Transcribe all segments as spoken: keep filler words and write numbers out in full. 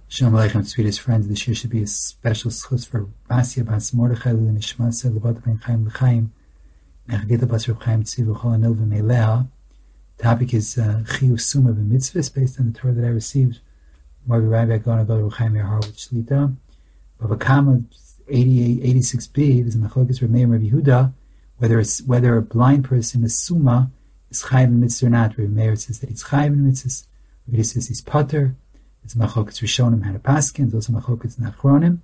Shalom Aleichem, sweetest friends. This year should be a special schus for Basia Bas Mordechai L'Nishmasa L'Bat Ben Chaim L'Chaim Nechagita Bas Reb Chaim Tzivu Chol Anil V'Meileha. Topic is Chiyuv Suma B'Mitzvahs, based on the Torah that I received. Rabbi Rabbi Agona Go to Reb Chaim Yerharowitz Shlita. Bava Kama eighty-eight, eighty-six b. There's a machlokes Reb Meir and Rabbi Yehuda whether it's, whether a blind person is Suma is Chayiv in Mitzvah or not. Rabbi Meir says that he's Chayiv in Mitzvahs. Rabbi says he's Pater. It's Machlokes Rishonim had a paskin. It's also Machlokes Nachronim.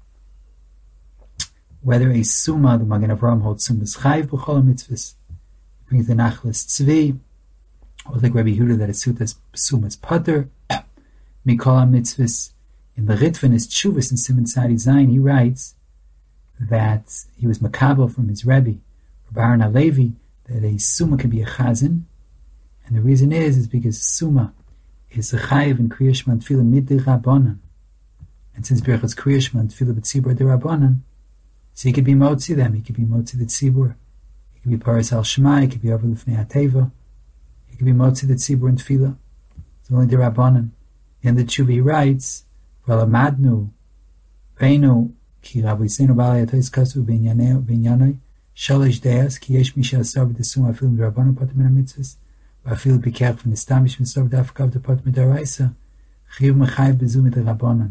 Whether a Suma, the Magen Avraham holds Suma is Chayiv b'chol mitzvahs, brings the Nachlas Tzvi, or like Rabbi Yehuda that it's Sutas Suma is Pater, Mikol mitzvahs. In the Ritvan is Tshuvas in Simon Sadi Zayin, he writes that he was Makabel from his Rebbe, Rabbi Aaron HaLevi, that a Suma can be a Chazan, and the reason is is because Suma is a chayiv in Kriya Shema Tefillah mid Rabbanan, and since Birchas Kriya Shema Tefillah b'tzibur de Rabbanan, so he could be motzi them. He could be motzi the tzibur. He could be paras al Shema. He could be over l'fnei hateva. He could be motzi the tzibur and Tefillah. It's only the Rabbanan. In the Tshuva he writes, "V'alamadnu veinu ki Rabbi Yisrael b'alei atois kasu b'inyanei b'inyanei shalish deas ki yesh misha asar b'desum afilu b'Rabbanan patim min hamitzvos." I feel bikach from the stamish and serve dafkav the pot midaraisa chiv mechayiv bezu midrabanan.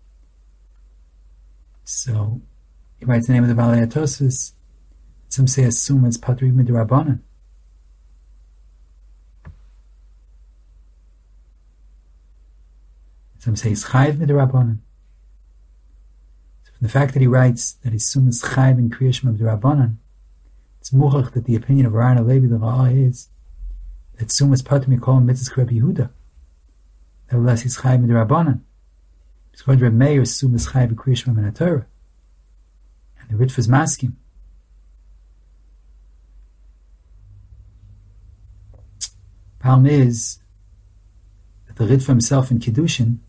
So he writes the name of the Balei Atosvos. Some say assume it's patri midrabanan. Some say it's chayiv midrabanan. So from the fact that he writes that his sum is chayiv in Kriya Shema midrabanan, it's muchach that the opinion of Aaron HaLevi the Ra'ah is that Sumas Patim Mikol Mitzvahs Rabbi Yehuda. Nevertheless, he's Chayiv Midrabanan. It's called Reb Meir Sumas Chayiv B'Kriya Shema Min HaTorah. And the Ritva is masking. Problem is that the Ritva himself in Kiddushin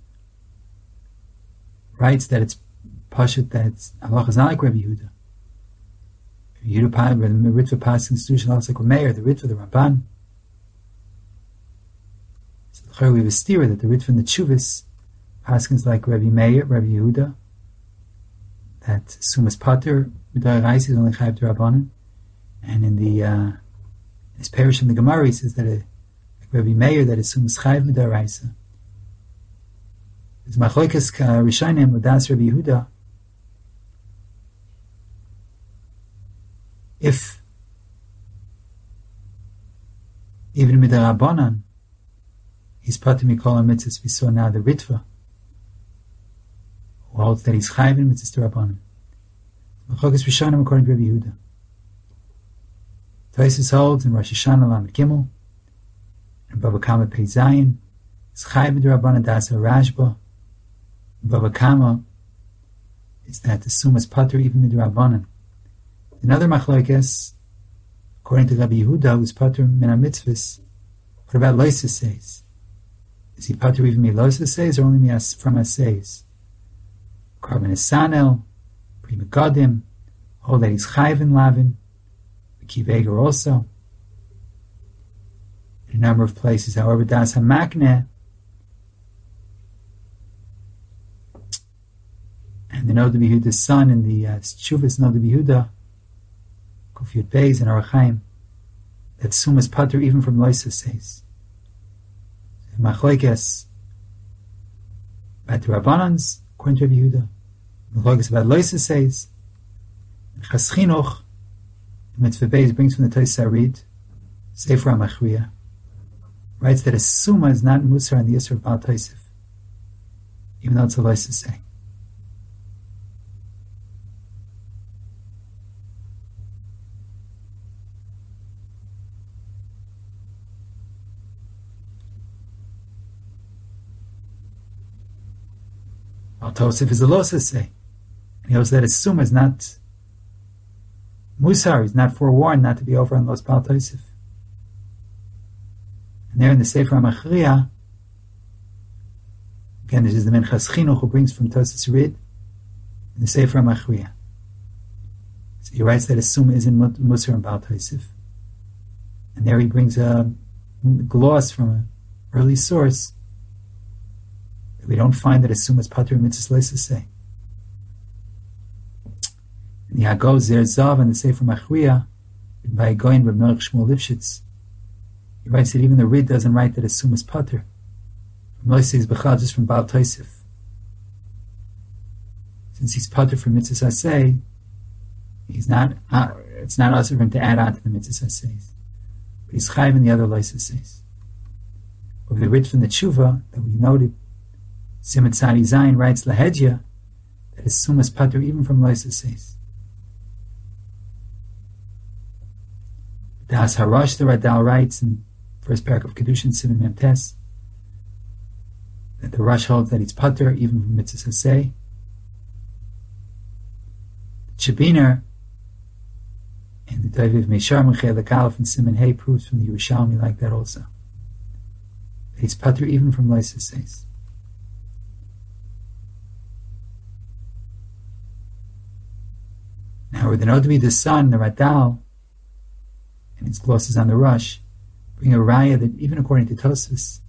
writes that it's Pashut, that it's Allah is not like Rabbi Yehuda. Yehuda, the Ritva passing institution looks like Reb Meir, the Ritva, the Ramban. We have a steer that the Ritva in the Tshuvas paskins like Rabbi Meir, Rabbi Yehuda, that Sumas Pater B'dai Reis is only Chayiv D'Rabbanan, and in the uh, his parish in the Gemara he says that a, like Rabbi Meir that is Sumas Chayiv B'dai Reis. It's Machlokes Rishonim L'das Rabbi Yehuda. If even Midrabanan he's Pater Mikol HaMitzvahs, we saw now the Ritva, who holds that he's Chayiv in Mitzvahs D'Rabbanan. Machlokes Rishonim according to Rabbi Yehuda. Tosfos holds in Rosh Hashanah Lamed Gimel, and Bava Kama Pei Zayin, is Chayiv D'Rabbanan Dasa Rashba. Bava Kama is that the Sumas Pater even Midrabanan. Another Machlokes, according to Rabbi Yehuda, who's Pater Min HaMitzvahs, what about Loisa says? Is he Pater even Milosa says or only from Asays? Carbon Esanel, Prima Godim, all that he's Chayiv in Lavin, the Kiveger also. In a number of places, however, Das HaMakneh, and the Noda B'Yehuda's son in the uh, Tshuvas Noda B'Yehuda, Kufiyot Beis and Arachaim, that Sumas Pater even from Loisa says. Machlokes about the Rabbanans, according to Rabbi Yehuda. Machlokes about Loisa says. Chas Chinuch, Mitzvah Beis brings from the Tosfos Arid, Sefer HaMachriya, writes that a Suma is not Musar on the Yisr of Baal Tosef, even though it's a Loisa say. Tosef is a losa say. And he also that his summa is not musar, he's not forewarned not to be over on Los Baal Tosef. And there in the Sefer HaMachriya, again, this is the Minchas Chinuch who brings from Tosfos Rid in the Sefer HaMachriya. So he writes that his summa isn't musar on Baal Tosef. And there he brings a gloss from an early source we don't find that a sum is patur mitzvahs leisasei. And the Hagos Zer Zav and the Sefer Machriya by going Reb Melech Shmuel Lifshitz. He writes that even the Rid doesn't write that a sum is patur. Moisei is bechal just from Baal Tosef. Since he's patur from mitzvahs asay, he's not. Uh, it's not us for him to add on to the mitzvahs asays, but he's chayiv in the other lois asays. Over the Rid from the Tshuva that we noted, Simon Tzadi Zayin writes lahedya that a sum is patur even from lois asays. Das Harash the Radal writes in first parak of Kedushin Simon Memtes that the Rosh holds that he's patur even from mitzvahs asay. Shabiner and the Daviv Meishar Mechel the Kalif and Simon Hay proves from the Yerushalmi like that also. That he's patur even from lois asays. Now, with the Nodavi the Son, the Radal, and his glosses on the Rush, bring a raya that even according to Tosfos,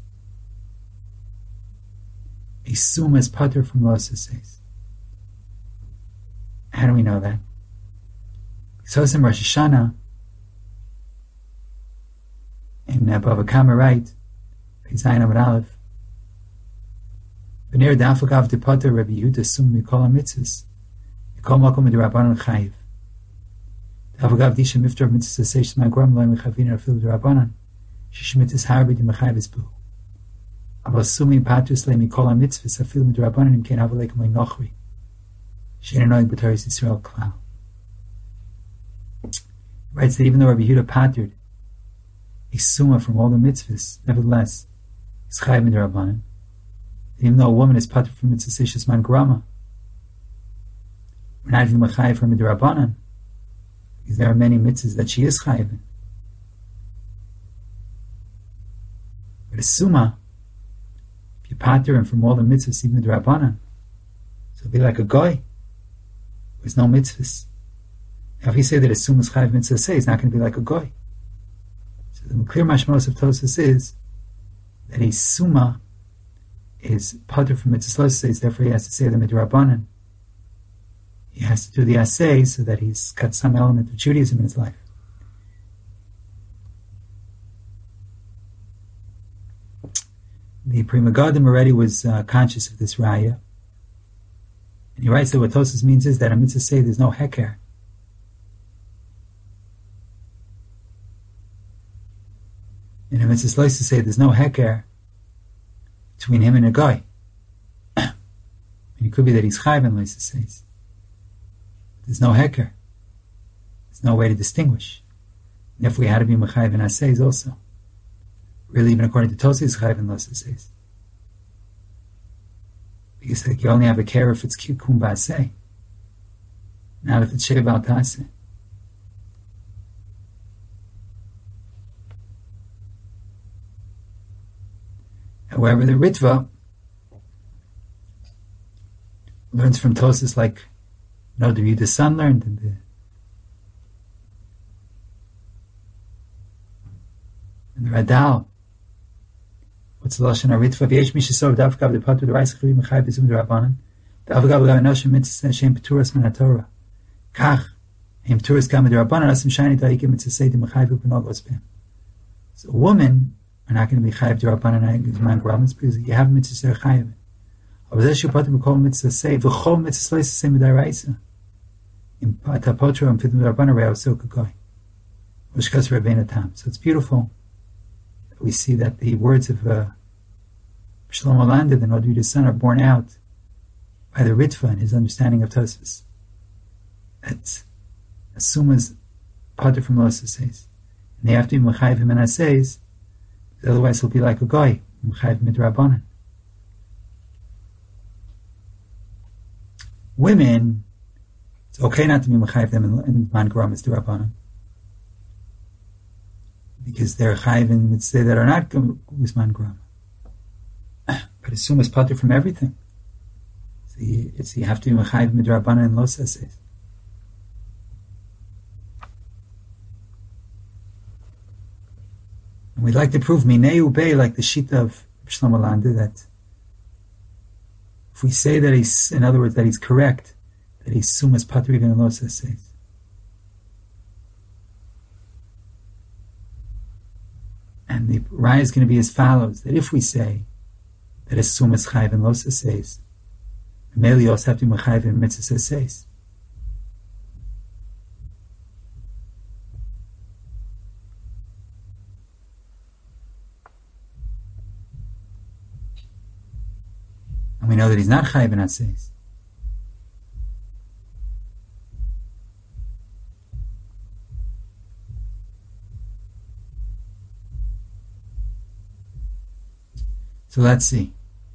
a sum is patur from lois asays. How do we know that? Sosim Rosh Hashanah in uh, Bava Kama right, Zayin Amud Aleph. V'ner da'afagav de patur Rabbi Yehuda sum mikol hamitzvos, mikol makom d'Rabbanan chayiv. Da'afagav disha miftar mitzvos asay shema grom loy mechavin afil d'Rabbanan, shishmitzvos harbi d'mechavis bu. Aval sumi patur slay mikol hamitzvos afil d'Rabbanan im ken avalekim le'nochri. She'enoi b'taris Yisrael klal. Writes that even though Rabbi Yehuda patered a summa from all the mitzvahs, nevertheless, it's chayiv midrabanan. Even though a woman is patered from mitzvah seishas man grama, we're not even chayiv from midrabanan, because there are many mitzvahs that she is chayiv in. But a summa, if you pater him from all the mitzvahs, even midrabanan, so it'll be like a goy. There's no mitzvahs. Now, if you say that a summa is chayiv mitzvah say, it's not going to be like a goy. So the clear mashmos of Tosfos is that a summa is patur from mitzvah says, therefore he has to say the midrabanan. He has to do the asay so that he's got some element of Judaism in his life. The Pri Megadim already was uh, conscious of this raya. And he writes that what Tosfos means is that a mitzvah say there's no heker. And a mitzvah likes to say there's no heker between him and a guy. And it could be that he's chayv in Leisa says. There's no heker. There's no way to distinguish. And if we had to be mechayv in asays also. Really, even according to Tosfos, it's chayv in Leisa says. Because like, you only have a care if it's kikum ba'aseh, not if it's sheiv al ta'aseh. However, the Ritva learns from Tosfos like you know, the son learned and the and the Radal. What's the lashon haritva? V'yesh mishisov davkav depatu d'rais chayim mechayv b'zum d'Rabbanan. Davkav l'gavanoshim mitzvah shem peturas min haTorah. Kach hem peturas kam d'Rabbanan asim shani da'ikim mitzvah say d'mechayv u'penogos b'hem. So a woman are not going to be chayv d'Rabbanan and man grabans because you have mitzvah chayv. Avzeh shu patu b'kol mitzvah say v'chol mitzvah say say midaraisa. In patapotra and fidim d'Rabbanan re'av so kagoy. V'shkas Rabbeinu tam. So it's beautiful. We see that the words of uh, Shlomo Landa, the Nodavi's son, are borne out by the Ritva and his understanding of Tosfos. That assumes pater from Losa says. And they have to be Mechayiv him and says, otherwise he'll be like a guy, Mechayiv midrabanan. Women, it's okay not to be Mechayiv them in Man Gram as Dirabanan. Because they're chayiv in mitzvah that are not guzman gram. But assume it's pater from everything. So you, it's, you have to be chayiv midrabanan and losa says. And we'd like to prove minei ubei like the shita of Shlomo Landa that if we say that he's, in other words, that he's correct, that he's sumas pater even in losa says. And the raya is going to be as follows: that if we say that a sumas chayv in losa says, Meli also have to be chayv in mitzvah says. And we know that he's not chayv in assays. So let's see.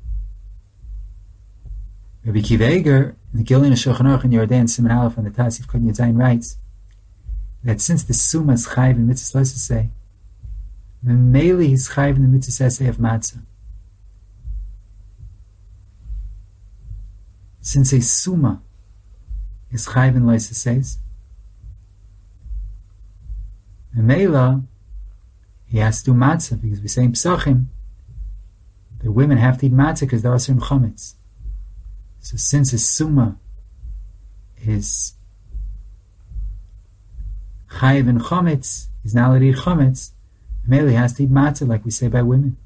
Rabbi Akiva Eiger, in the Gilin of Shulchan Aruch in Yordan Siman Aleph on the Tasif Kod Yadzayin writes that since the Summa is chayv in mitzvah say, the Meli is chayv in the mitzvah say of matzah. Since a Summa is chayv in loisa says, the Mela, he has to do matzah, because we say in Psachim, the women have to eat matzah because there are certain chametz. So since a summa is chayiv in chametz, he's not allowed to eat chametz, Mele has to eat matzah like we say by women.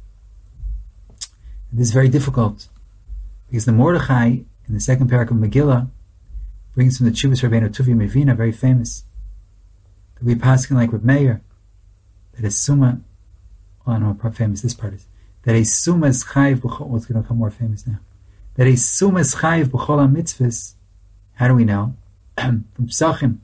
And this is very difficult because the Mordechai in the second parak of Megillah brings from the Tshuvas Rabbeinu Tuvia Mevina, very famous, that we pass like Reb Meir, that a summa, oh I know how famous this part is, that a summa is chayiv b'chol, what's going to become more famous now, that a summa is chayiv b'chol ha-mitzvahs. How do we know? From Psachim.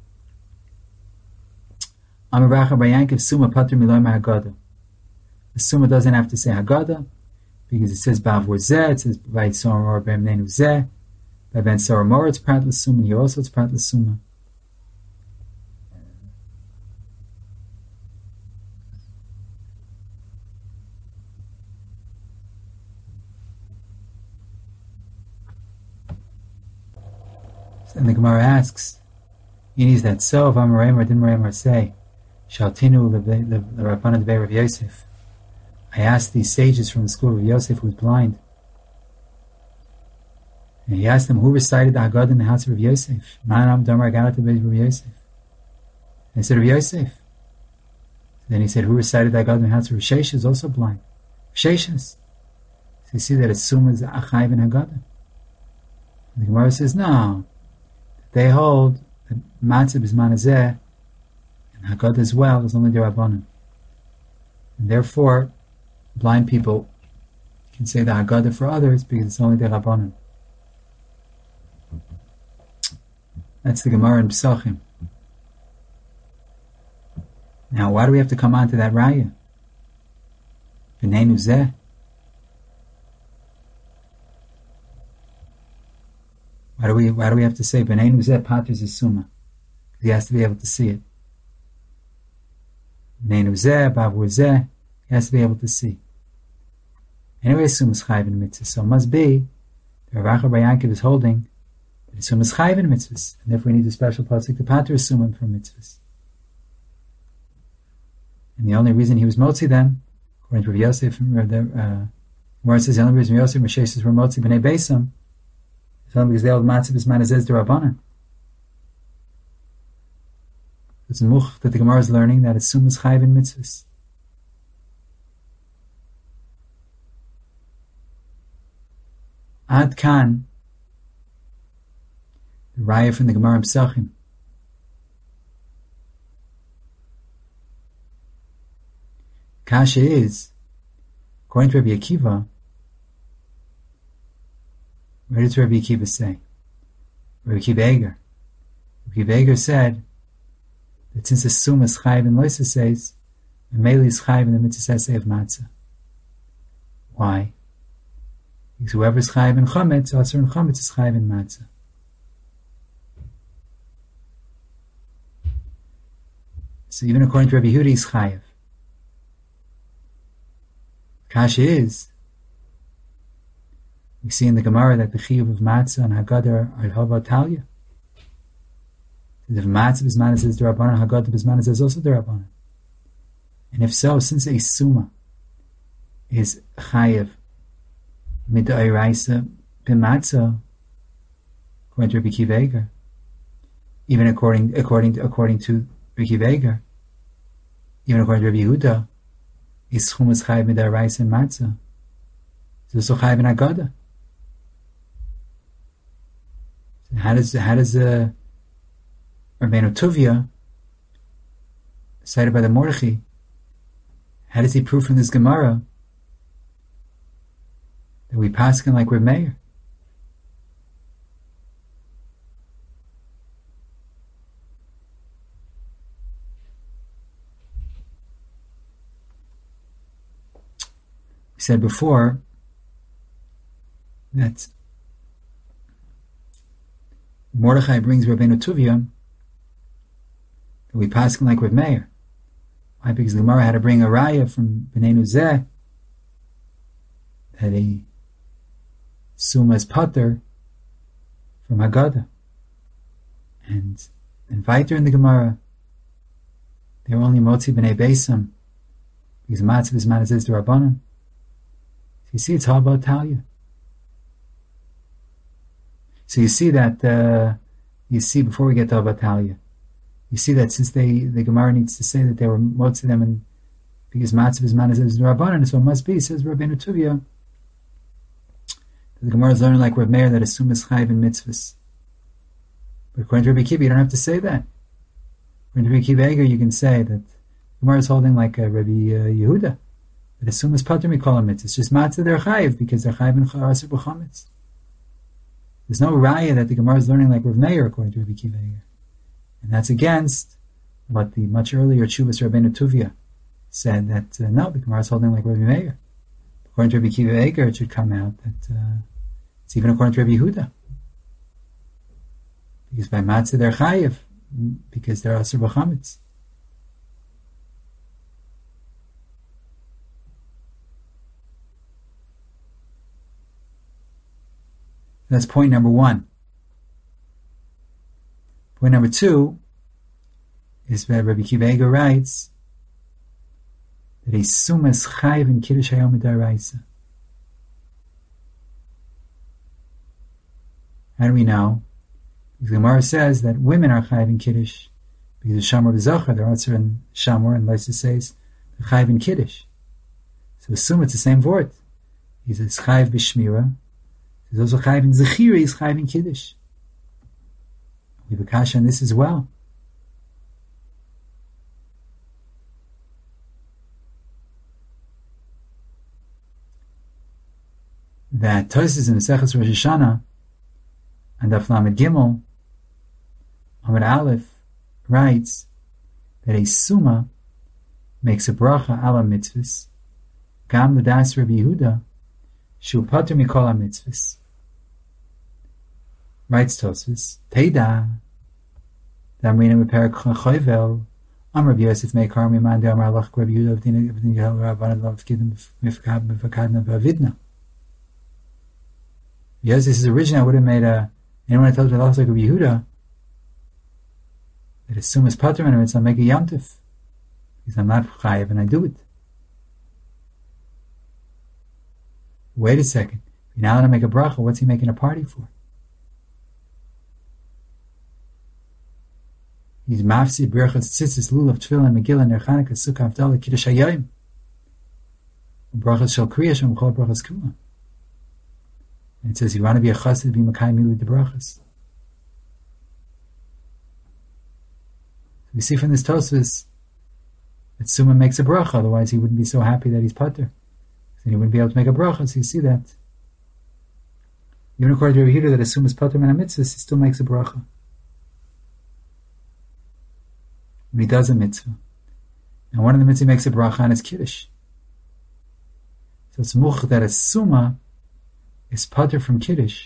Amar Racha Bar Yankiv summa pater miloy ma-haggadah. The summa doesn't have to say haggadah, because it says ba'avur zeh, it says b'vayit sorah mor b'emnenu zeh, b'ven sorah mor it's prat l'summa, and here also it's prat l'summa. And the Gemara asks, is that so? If Amoraim or didn't Moraim say, Shaltinu the Rabbanan Debei Rav Yosef. I asked these sages from the school of Yosef who was blind. And he asked them, who recited the Haggadah in the house of Rav Yosef? Manam Damar Galat Rav Yosef. And they said, Rav Yosef. Then he said, who recited the Haggadah in the house of Rav Sheshes, is also blind? Rav Sheshes. So you see that it's Summa is Achayv in Haggadah. And the Gemara says, no. They hold that matzah b'zman hazeh and Haggadah as well is only derabanan, and therefore blind people can say the Haggadah for others because it's only derabanan. That's the Gemara in Psachim. Now, why do we have to come on to that raya? B'neinu zeh. Why do we why do we have to say B'neinu zeh pater zesuma? Because he has to be able to see it. B'neinu zeh, b'avur zeh, he has to be able to see. Anyway, suma is chayv in mitzvah, so it must be the Rav Acha Bar Yankiv is holding that suma is chayv in mitzvahs, and therefore we need a special pasuk to pater suma from mitzvahs. And the only reason he was motzi them, according to Rav Yosef, uh, where it says the only reason Rav Yosef and Sheshes were motzi b'nei beisam, because they hold matzah b'zman hazeh d'Rabbanan. It's a much that the Gemara is learning that it's sumas chayv in mitzvahs. Ad kan, the raya from the Gemara in Psachim. Kasha is, according to Rabbi Akiva, what did Rabbi Akiva say? Rabbi Akiva Eiger. Rabbi Akiva Eiger said that since the summa is chayv in loisa says, the mele is chayv in the mitzvah say of matzah. Why? Because whoever is chayv in chametz, also in chametz is chayv in matzah. So even according to Rabbi Yehuda, he's chayiv. Kasha is, we see in the Gemara that the chiyuv of matzah and Haggadah are hava talia. If matzah b'zman hazeh is d'Rabbanan, Haggadah b'zman hazeh is also d'Rabbanan. And if so, since a summa is chayiv mid'oraisa b'matzah, according to Rabbi Akiva Eiger, even according according to, according to Rabbi Akiva Eiger, even according to Rabbi Yehuda, is chumas chayiv midaraisa and matzah. It's also chayiv in agada. So how does how does uh, Rabbeinu Tuvia, cited by the Mordechai, how does he prove from this Gemara that we paskin like Reb Meir? We said before that Mordechai brings Rabbeinu Tuvia that we paskin like Reb Meir. Why? Because the Gemara had to bring a raya from B'nai Nuzeh that a suma is pater from Haggadah. And in weiter in the Gemara, they were only motzi b'nei beisam because matzav is manazis the Rabbanan. So you see, it's all about Talia. So you see that, uh, you see, before we get to about Talia, you see that since they, the Gemara needs to say that they were motzi them, and because matzav is manazis the Rabbanan, so it must be, says Rabbeinu Tuvia, the Gemara is learning like Reb Meir that a sum is chayiv in mitzvahs. But according to Rabbi Akiva, you don't have to say that. According to Rabbi Akiva Eiger, you can say that the Gemara is holding like uh, Rabbi uh, Yehuda, that a sum is pater mikol mitzvahs. It's just matzah they're chayiv because they're chayiv in charaser b'chametz. There's no raya that the Gemara is learning like Reb Meir according to Rabbi Akiva Eiger, and that's against what the much earlier Tshuvas Rabbeinu Tuvia said that uh, no, the Gemara is holding like Rabbi Meir. According to Rabbi Akiva Eiger, it should come out that uh, it's even according to Rabbi Yehuda. Because by matzah they're chayiv, because they're aser b'chametz. That's point number one. Point number two is that Rabbi Akiva Eiger writes that a summa is chayiv in kiddush hayom midaraisa. How do we know? Because the Gemara says that women are chayiv in kiddush because the shamor b'zachar, they're also in shamor, and Leisa says they're chayiv in kiddush. So assume it's the same word. He says chayiv b'shmira. He's also chayiv in zechira. He's chayiv in kiddush. We have a kasha on this as well. That Tosfos in Maseches Rosh Hashanah and Daf Lamed Gimel Amud Aleph writes that a summa makes a bracha ala mitzvahs gam l'das Rabbi Yehuda shu pater mikol ha-mitzvahs. Writes Tosfos, Teida Damrina Meperak Choyvel Am Rabbi Yosef Meikar Miman De Amar Lach Rabbi Yehuda V'din V'din Yehel Rabbanan Lav Kidim Mifakad Mifakadna V'avidna. Yes, this is original. I would have made a. Anyone that tells me like Rabbi Yehuda that as soon as pater and it's I'll make a yamtif because I'm not chayiv and I do it. Wait a second. If you're not allowed to make a bracha, what's he making a party for? He's mafsid berachas tzitzis lulav tefillah megillah ner Chanukah sukkah avdalah kiddush hayom brachas shel kriya shem chol brachas kula. And it says you want to be a chassid, be makayim milu de brachas. We see from this Tosfos that Summa makes a bracha, otherwise he wouldn't be so happy that he's pater. Then he wouldn't be able to make a bracha, so you see that. Even according to Rabbi Yehuda that a Summa is pater min ha-mitzvahs, he still makes a bracha. When he does a mitzvah. And one of the mitzvahs makes a bracha on his kiddush. So it's much that a Summa is pater from kiddush,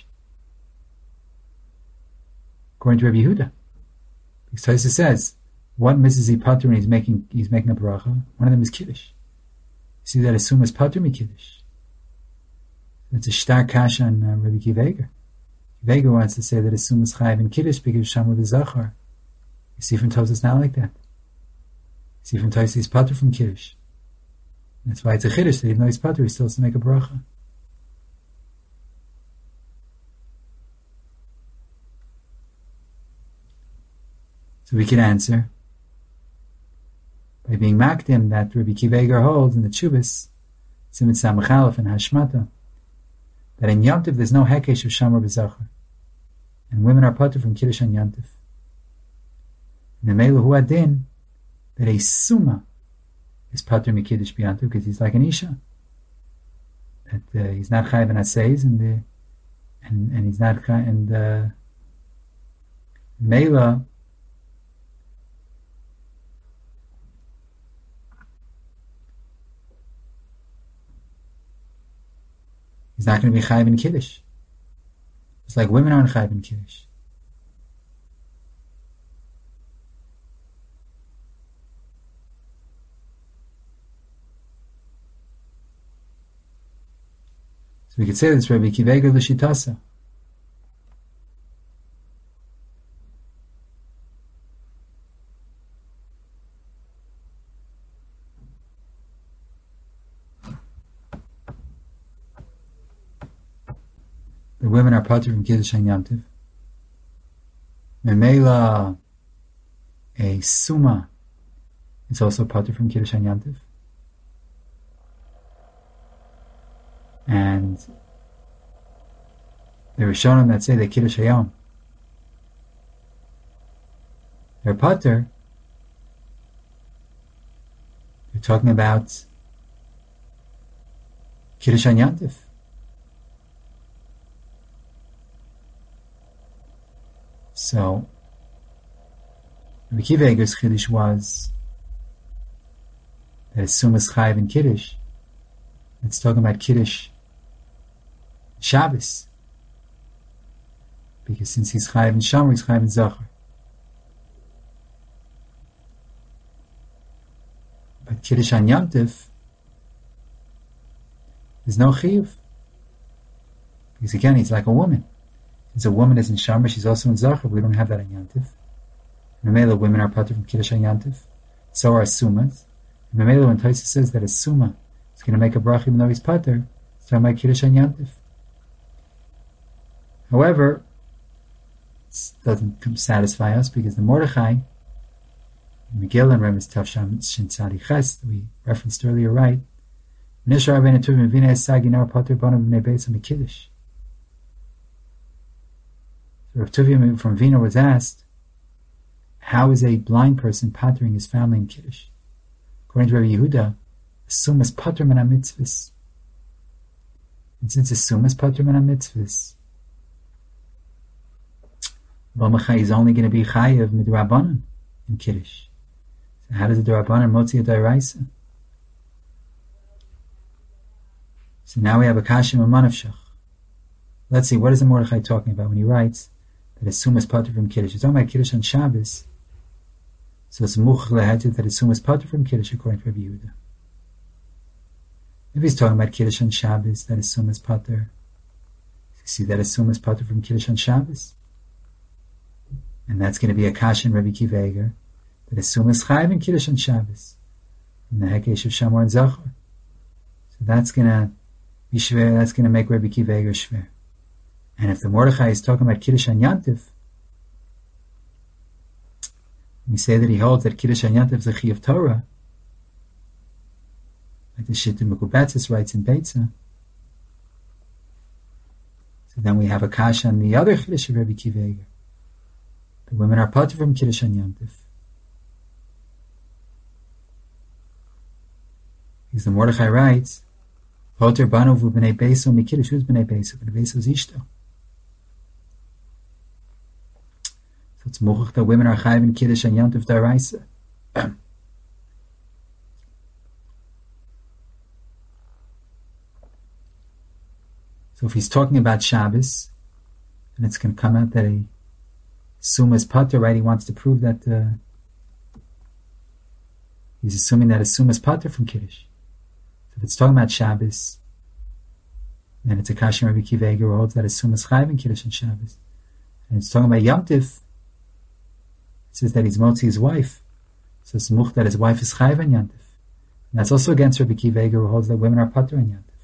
according to Rabbi Yehuda. Because Tosfos says, what mitzvah is he pater when he's making he's making a bracha? One of them is kiddush. You see that assume is pater mi kiddush. It's a shtar kasha on uh, Rabbi Akiva Eiger. Akiva Eiger wants to say that assume is chayiv in kiddush because shamar v'zachar. You see from Tosfos not like that. You see from Tosfos he's pater from kiddush. That's why it's a chiddush that even though he's pater, he still has to make a bracha. So we could answer by being makdim that Rabbi Akiva Eiger holds in the Chubis, Siman Samach Aleph and Hashmata, that in Yom Tov there's no hekesh of Shamar b'Zachar, and women are patur from Kiddush on Yom Tov. And the Meilu Hu Adin, that a Suma is patur mikiddush b'Yom Tov because he's like an Isha. That uh, he's not chayiv and asayis, and the and and he's not chayiv, and uh, Meila he's not going to be chayiv in Kiddush. It's like women aren't chayiv in Kiddush. So we could say this Rabbi Akiva Eiger l'shitasa. The women are patur from Kiddush and Yom Tov. Memela, a Suma, is also patur from Kiddush and Yom Tov. And the Rishonim that say that Kiddush Hayom, they're patur, they're talking about Kiddush and Yom Tov. So, Rabbi Akiva Eiger's Kiddush was that it's Sumas Chayiv in Kiddush. It's talking about Kiddush Shabbos. Because since he's Chayiv in Shamar, he's Chayiv in Zachar. But Kiddush on Yom Tov, there's no Chiyuv. Because again, he's like a woman. Since a woman is in Shamar, she's also in Zachar. We don't have that on Yom Tov. Memela, women are patur from Kiddush on Yom Tov. So are Sumas. And Memela, when Taisa says that a Suma is going to make a bracha even though he's patur, it's talking about Kiddush on Yom Tov. However, it doesn't satisfy us because the Mordechai, Megillah and Remes Tavsham Shin Tzadi Ches, that we referenced earlier, right? Nishar Rabbeinu Tuvim Vina Esagi Nar Patur Bonav Bnei Beis HaMikiddush. Rav Tuvia from Vina was asked, how is a blind person pattering his family in Kiddush? According to Rabbi Yehuda, a sum is pater min ha-mitzvahs. And since a sum is pater min ha-mitzvahs, B'machai is only going to be chayiv midrabanan in Kiddush. So how does the drabanan motzi a dairaisa? So now we have a kashim and manavshach. Let's see, what is the Mordechai talking about when he writes that a sum is pater from Kiddush? He's talking about Kiddush on Shabbos. So it's muchach lehetet that a sum is pater from Kiddush according to Rabbi Yehuda. If he's talking about Kiddush on Shabbos, that a sum is pater. You see that a sum is pater from Kiddush on Shabbos. And that's going to be a kash in Rabbi Akiva Eiger, that a sum is chayiv in Kiddush on Shabbos. And the hekesh of Shamor and Zachar. So that's going to be shver, that's going to make Rabbi Akiva Eiger shver. And if the Mordechai is talking about Kiddush on Yom Tov, we say that he holds that Kiddush on Yom Tov is a chi of Torah, like the Shittim Mekubetzes writes in Beitza. So then we have a kash on the other Kiddush of Rabbi Akiva Eiger. The women are patur from Kiddush on Yom Tov. Because the Mordechai writes, Poter Banu vu b'nei Beiso mi Kiddush. Who's b'nei Beiso? B'nei Beiso is Ishto. So it's mochach that women are chayiv in Kiddush on Yom Tov d'oraisa. So if he's talking about Shabbos, and it's going to come out that a Suma is pater, right? He wants to prove that uh, he's assuming that a Suma is pater from Kiddush. So if it's talking about Shabbos, then it's a kash in Rabbi Akiva Eiger who holds that a Suma is chayiv in Kiddush on Shabbos. And it's talking about Yom Tov. It says that he's motzi his wife. So it's much that his wife is chayiv on Yom Tov. And that's also against Rabbi Akiva Eiger who holds that women are pater on Yom Tov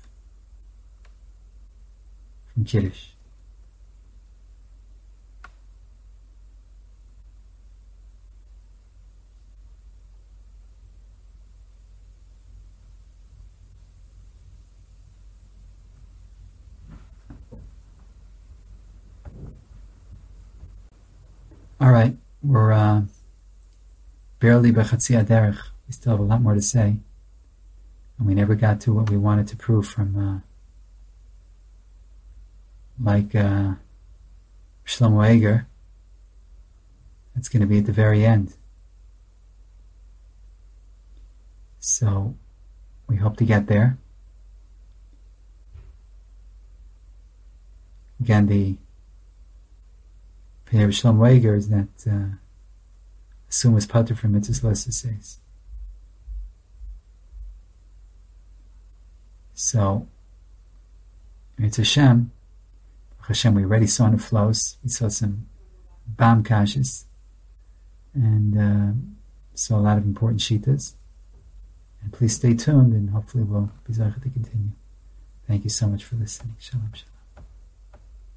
from Kiddush. All right, we're uh, barely b'chatzi aderech. We still have a lot more to say, and we never got to what we wanted to prove from, uh, like uh, Shlomo Eger. It's going to be at the very end. So we hope to get there. Again, the opinion of Shlomo Eger is that uh, assume is pater from mitzvahs l'seis. So it's Hashem. Hashem, we already saw in the flows. We saw some bam kashas, and uh, saw a lot of important shitas. And please stay tuned, and hopefully we'll be able to continue. Thank you so much for listening. Shalom, shalom.